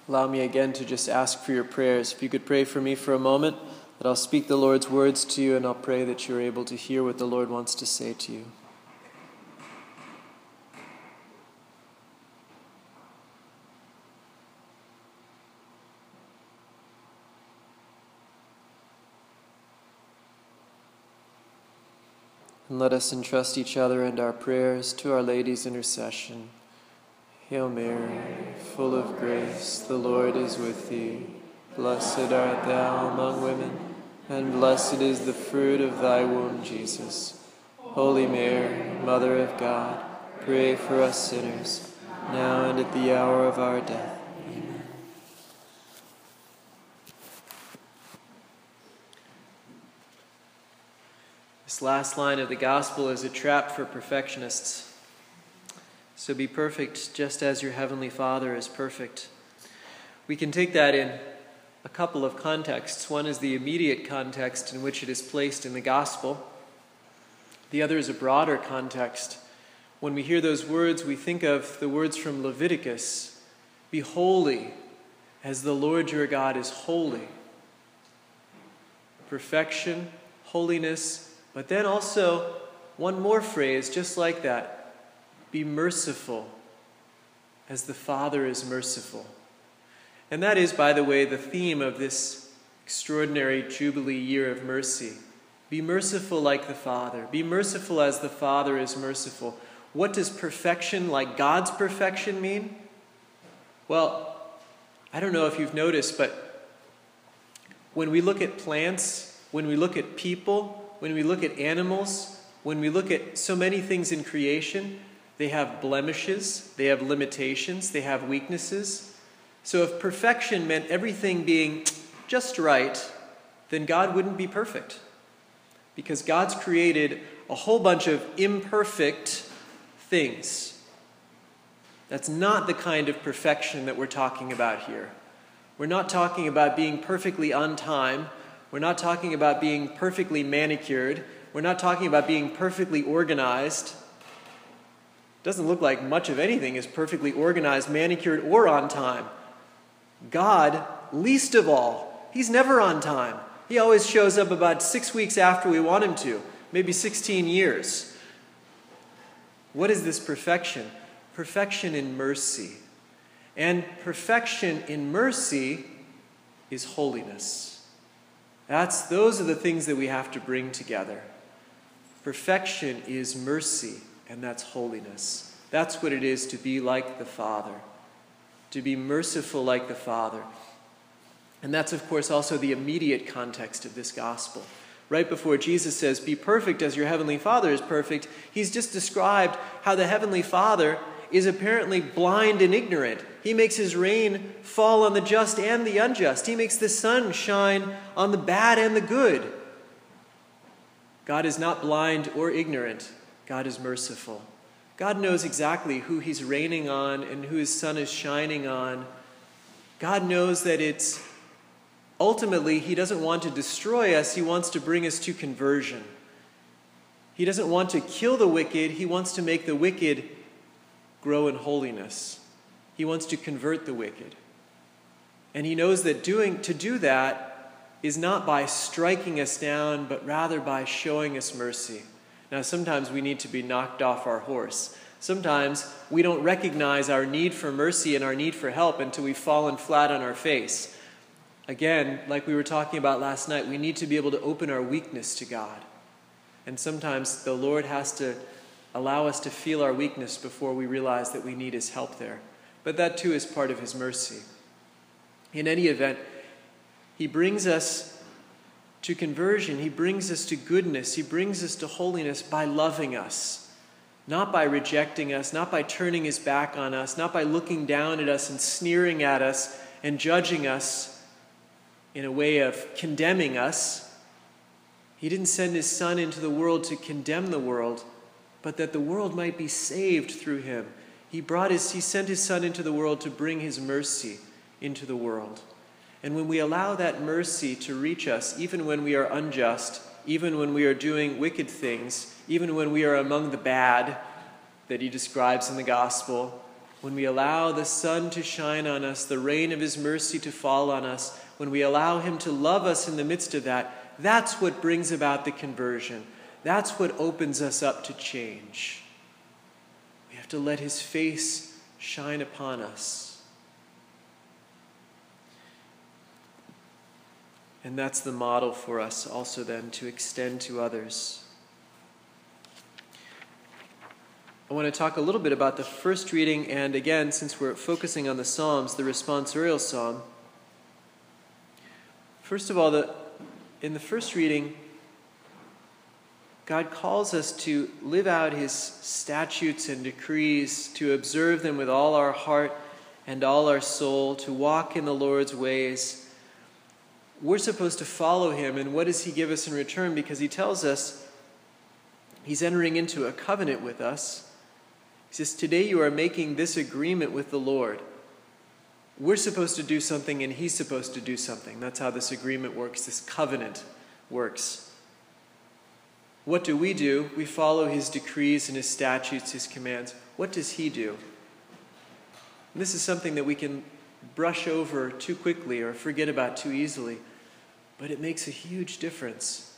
allow me again to just ask for your prayers. If you could pray for me for a moment, that I'll speak the Lord's words to you, and I'll pray that you're able to hear what the Lord wants to say to you. And let us entrust each other and our prayers to Our Lady's intercession. Hail Mary, full of grace, the Lord is with thee. Blessed art thou among women, and blessed is the fruit of thy womb, Jesus. Holy Mary, Mother of God, pray for us sinners, now and at the hour of our death. Amen. This last line of the gospel is a trap for perfectionists. So be perfect just as your heavenly Father is perfect. We can take that in a couple of contexts. One is the immediate context in which it is placed in the gospel. The other is a broader context. When we hear those words, we think of the words from Leviticus. Be holy as the Lord your God is holy. Perfection, holiness, but then also one more phrase just like that. Be merciful as the Father is merciful. And that is, by the way, the theme of this extraordinary Jubilee year of mercy. Be merciful like the Father. Be merciful as the Father is merciful. What does perfection like God's perfection mean? Well, I don't know if you've noticed, but when we look at plants, when we look at people, when we look at animals, when we look at so many things in creation, they have blemishes, they have limitations, they have weaknesses. So if perfection meant everything being just right, then God wouldn't be perfect. Because God's created a whole bunch of imperfect things. That's not the kind of perfection that we're talking about here. We're not talking about being perfectly on time. We're not talking about being perfectly manicured. We're not talking about being perfectly organized. Doesn't look like much of anything is perfectly organized, manicured, or on time. God, least of all, he's never on time. He always shows up about 6 weeks after we want him to, maybe 16 years. What is this perfection? Perfection in mercy. And perfection in mercy is holiness. Those are the things that we have to bring together. Perfection is mercy. And that's holiness. That's what it is to be like the Father. To be merciful like the Father. And that's, of course, also the immediate context of this gospel. Right before Jesus says, be perfect as your heavenly Father is perfect, he's just described how the heavenly Father is apparently blind and ignorant. He makes his rain fall on the just and the unjust. He makes the sun shine on the bad and the good. God is not blind or ignorant. God is merciful. God knows exactly who he's raining on and who his sun is shining on. God knows that it's ultimately, he doesn't want to destroy us. He wants to bring us to conversion. He doesn't want to kill the wicked. He wants to make the wicked grow in holiness. He wants to convert the wicked. And he knows that to do that is not by striking us down, but rather by showing us mercy. Now, sometimes we need to be knocked off our horse. Sometimes we don't recognize our need for mercy and our need for help until we've fallen flat on our face. Again, like we were talking about last night, we need to be able to open our weakness to God. And sometimes the Lord has to allow us to feel our weakness before we realize that we need his help there. But that too is part of his mercy. In any event, he brings us to conversion. He brings us to goodness. He brings us to holiness by loving us. Not by rejecting us, not by turning his back on us, not by looking down at us and sneering at us and judging us in a way of condemning us. He didn't send his Son into the world to condemn the world, but that the world might be saved through him. He sent his Son into the world to bring his mercy into the world. And when we allow that mercy to reach us, even when we are unjust, even when we are doing wicked things, even when we are among the bad that he describes in the gospel, when we allow the sun to shine on us, the rain of his mercy to fall on us, when we allow him to love us in the midst of that, that's what brings about the conversion. That's what opens us up to change. We have to let his face shine upon us. And that's the model for us also then to extend to others. I want to talk a little bit about the first reading, and again, since we're focusing on the Psalms, the responsorial psalm. First of all, in the first reading, God calls us to live out his statutes and decrees, to observe them with all our heart and all our soul, to walk in the Lord's ways. We're supposed to follow him, and what does he give us in return? Because he tells us he's entering into a covenant with us. He says, today you are making this agreement with the Lord. We're supposed to do something and he's supposed to do something. That's how this agreement works, this covenant works. What do? We follow his decrees and his statutes, his commands. What does he do? And this is something that we can brush over too quickly or forget about too easily, but it makes a huge difference.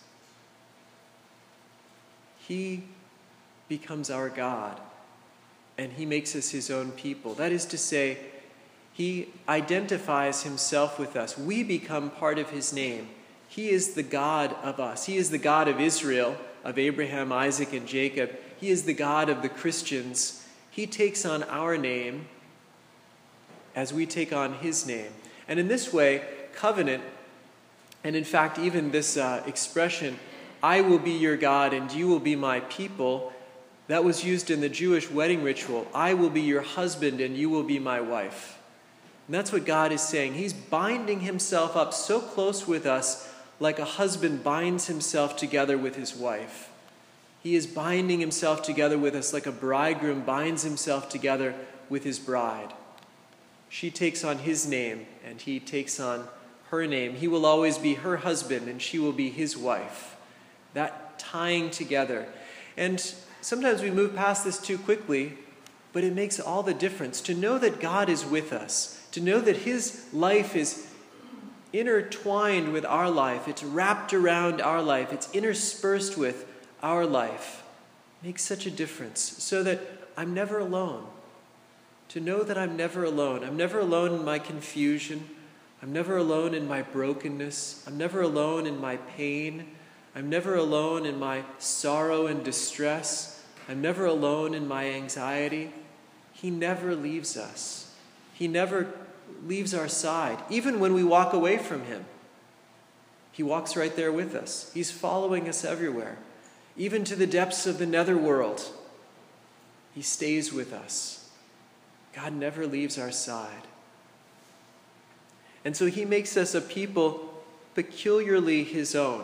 He becomes our God, and he makes us his own people. That is to say, he identifies himself with us. We become part of his name. He is the God of us. He is the God of Israel, of Abraham, Isaac, and Jacob. He is the God of the Christians. He takes on our name as we take on his name. And in this way, covenant, and in fact even this expression, I will be your God and you will be my people, that was used in the Jewish wedding ritual. I will be your husband and you will be my wife. And that's what God is saying. He's binding himself up so close with us, like a husband binds himself together with his wife. He is binding himself together with us like a bridegroom binds himself together with his bride. She takes on his name and he takes on her name. He will always be her husband and she will be his wife. That tying together. And sometimes we move past this too quickly, but it makes all the difference. To know that God is with us, to know that his life is intertwined with our life, it's wrapped around our life, it's interspersed with our life, makes such a difference. So that I'm never alone. To know that I'm never alone. I'm never alone in my confusion. I'm never alone in my brokenness. I'm never alone in my pain. I'm never alone in my sorrow and distress. I'm never alone in my anxiety. He never leaves us. He never leaves our side. Even when we walk away from him, he walks right there with us. He's following us everywhere. Even to the depths of the netherworld, he stays with us. God never leaves our side. And so he makes us a people peculiarly his own.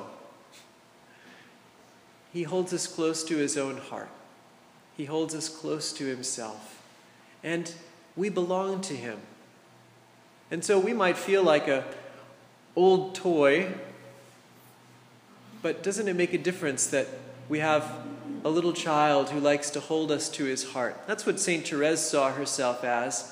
He holds us close to his own heart. He holds us close to himself. And we belong to him. And so we might feel like an old toy, but doesn't it make a difference that we have a little child who likes to hold us to his heart? That's what St. Therese saw herself as,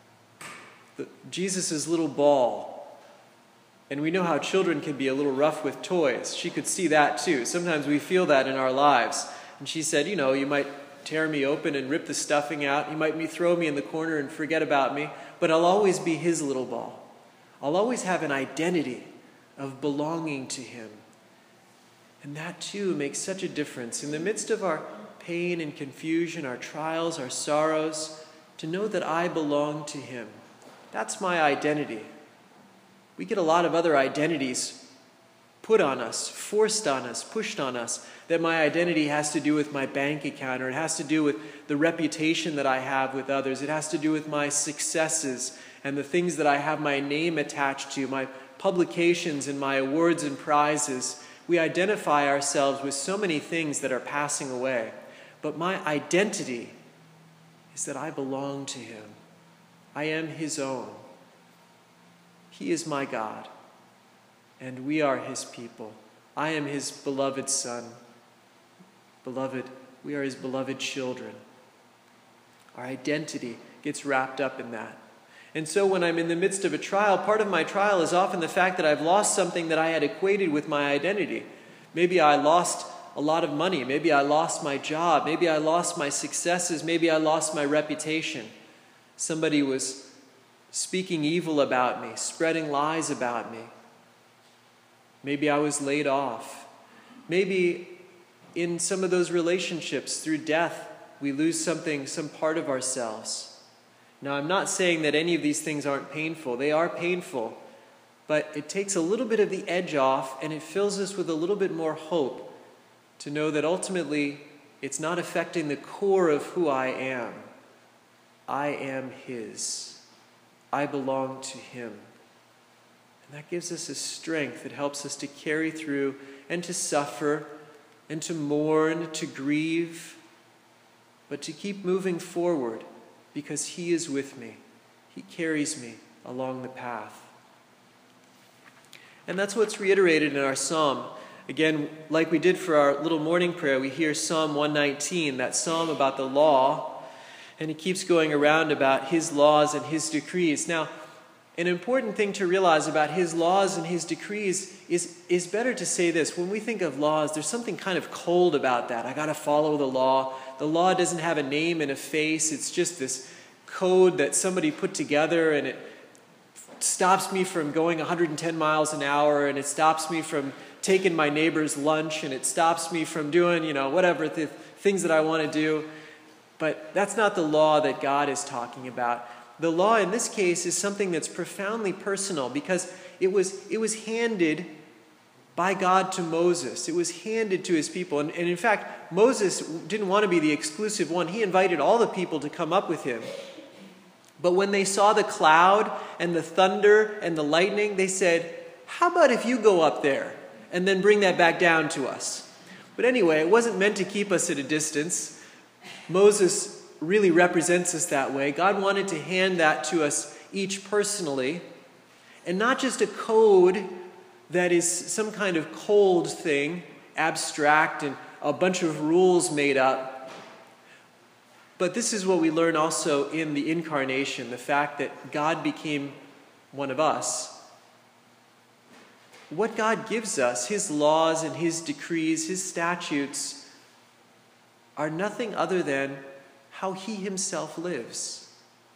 Jesus' little ball. And we know how children can be a little rough with toys. She could see that too. Sometimes we feel that in our lives. And she said, you might tear me open and rip the stuffing out. You might throw me in the corner and forget about me. But I'll always be his little ball. I'll always have an identity of belonging to him. And that too makes such a difference. In the midst of our pain and confusion, our trials, our sorrows, to know that I belong to him. That's my identity. We get a lot of other identities put on us, forced on us, pushed on us, that my identity has to do with my bank account, or it has to do with the reputation that I have with others. It has to do with my successes and the things that I have my name attached to, my publications and my awards and prizes. We identify ourselves with so many things that are passing away. But my identity is that I belong to him. I am his own. He is my God, and we are his people. I am his beloved son. Beloved, we are his beloved children. Our identity gets wrapped up in that. And so when I'm in the midst of a trial, part of my trial is often the fact that I've lost something that I had equated with my identity. Maybe I lost a lot of money. Maybe I lost my job. Maybe I lost my successes. Maybe I lost my reputation. Somebody was speaking evil about me, spreading lies about me. Maybe I was laid off. Maybe in some of those relationships, through death, we lose something, some part of ourselves. Now, I'm not saying that any of these things aren't painful. They are painful. But it takes a little bit of the edge off, and it fills us with a little bit more hope to know that ultimately it's not affecting the core of who I am. I am His. I belong to Him. And that gives us a strength that helps us to carry through and to suffer and to mourn, to grieve, but to keep moving forward because He is with me. He carries me along the path. And that's what's reiterated in our psalm. Again, like we did for our little morning prayer, we hear Psalm 119, that psalm about the law, and it keeps going around about His laws and His decrees. Now, an important thing to realize about His laws and His decrees is better to say this. When we think of laws, there's something kind of cold about that. I got to follow the law. The law doesn't have a name and a face. It's just this code that somebody put together, and it stops me from going 110 miles an hour, and it stops me from taking my neighbor's lunch, and it stops me from doing, whatever the things that I want to do. But that's not the law that God is talking about. The law in this case is something that's profoundly personal because it was handed by God to Moses. It was handed to his people. And in fact, Moses didn't want to be the exclusive one. He invited all the people to come up with him. But when they saw the cloud and the thunder and the lightning, they said, how about if you go up there and then bring that back down to us? But anyway, it wasn't meant to keep us at a distance. Moses really represents us that way. God wanted to hand that to us each personally, and not just a code that is some kind of cold thing, abstract and a bunch of rules made up. But this is what we learn also in the incarnation, the fact that God became one of us. What God gives us, His laws and His decrees, His statutes, are nothing other than how He Himself lives.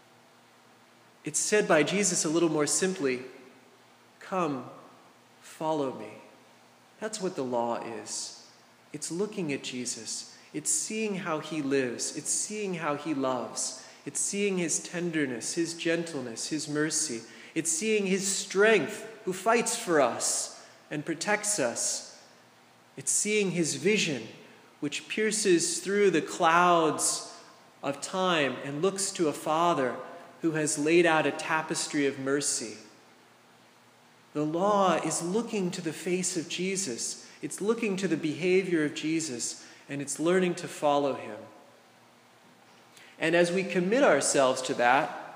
It's said by Jesus a little more simply, come, follow me. That's what the law is. It's looking at Jesus. It's seeing how He lives. It's seeing how He loves. It's seeing His tenderness, His gentleness, His mercy. It's seeing His strength, who fights for us and protects us. It's seeing His vision, which pierces through the clouds of time and looks to a Father who has laid out a tapestry of mercy. The law is looking to the face of Jesus. It's looking to the behavior of Jesus, and it's learning to follow Him. And as we commit ourselves to that,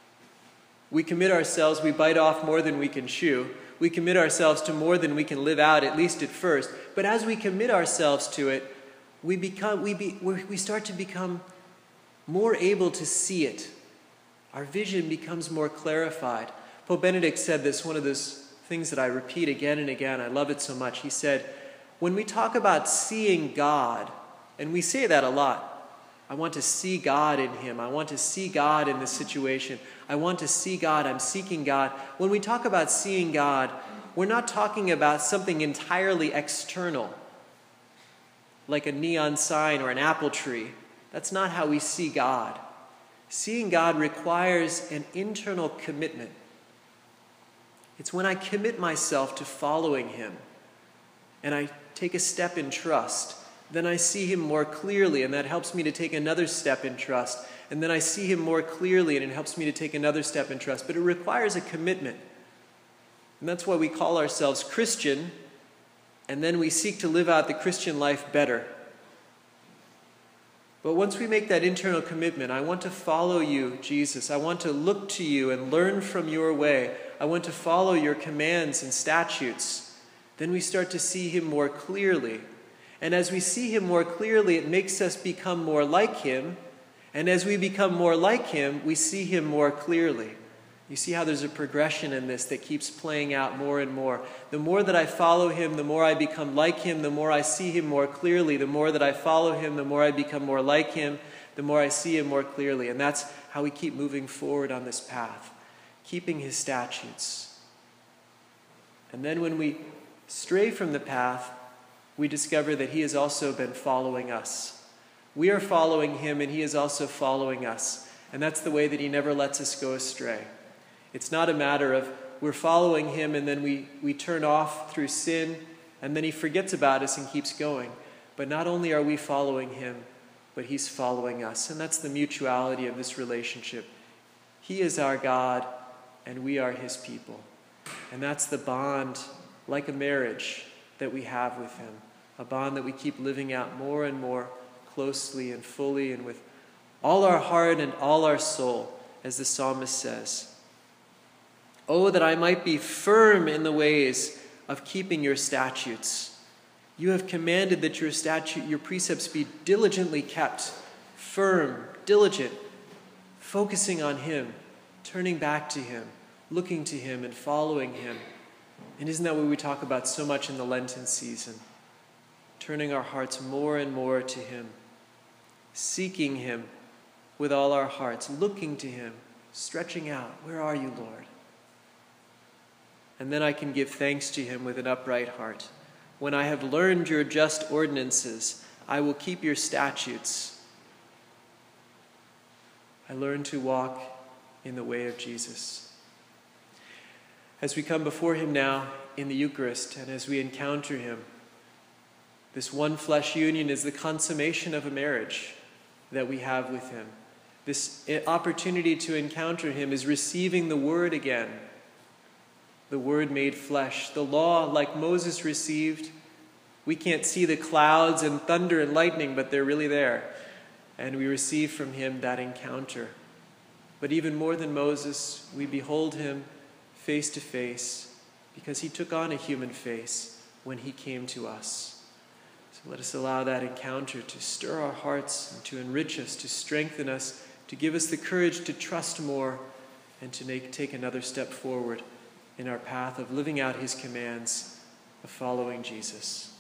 we bite off more than we can chew. We commit ourselves to more than we can live out, at least at first. But as we commit ourselves to it, we start to become more able to see it. Our vision becomes more clarified. Pope Benedict said this, one of those things that I repeat again and again. I love it so much. He said, when we talk about seeing God, and we say that a lot, I want to see God in Him. I want to see God in this situation. I want to see God. I'm seeking God. When we talk about seeing God, we're not talking about something entirely external, like a neon sign or an apple tree. That's not how we see God. Seeing God requires an internal commitment. It's when I commit myself to following Him and I take a step in trust, then I see Him more clearly, and that helps me to take another step in trust. And then I see Him more clearly, and it helps me to take another step in trust. But it requires a commitment. And that's why we call ourselves Christian, and then we seek to live out the Christian life better. But once we make that internal commitment, I want to follow you, Jesus. I want to look to you and learn from your way. I want to follow your commands and statutes. Then we start to see Him more clearly. And as we see Him more clearly, it makes us become more like Him. And as we become more like him, we see him more clearly. You see how there's a progression in this that keeps playing out more and more. The more that I follow him, the more I become like him, the more I see him more clearly. The more that I follow him, the more I become more like him, the more I see him more clearly. And that's how we keep moving forward on this path, keeping his statutes. And then when we stray from the path, we discover that he has also been following us. We are following him, and he is also following us. And that's the way that he never lets us go astray. It's not a matter of we're following him and then we turn off through sin and then he forgets about us and keeps going. But not only are we following him, but he's following us. And that's the mutuality of this relationship. He is our God and we are his people. And that's the bond, like a marriage, that we have with him. A bond that we keep living out more and more closely and fully and with all our heart and all our soul, as the psalmist says. Oh, that I might be firm in the ways of keeping your statutes. You have commanded that your precepts be diligently kept, firm, diligent, focusing on him, turning back to him, looking to him and following him. And isn't that what we talk about so much in the Lenten season? Turning our hearts more and more to him, seeking him with all our hearts, looking to him, stretching out. Where are you, Lord? And then I can give thanks to him with an upright heart. When I have learned your just ordinances, I will keep your statutes. I learn to walk in the way of Jesus. As we come before him now in the Eucharist, and as we encounter him, this one flesh union is the consummation of a marriage that we have with him. This opportunity to encounter him is receiving the Word again, the Word made flesh. The law, like Moses received, we can't see the clouds and thunder and lightning, but they're really there. And we receive from him that encounter. But even more than Moses, we behold him face to face because he took on a human face when he came to us. So let us allow that encounter to stir our hearts and to enrich us, to strengthen us, to give us the courage to trust more and to take another step forward in our path of living out his commands, of following Jesus.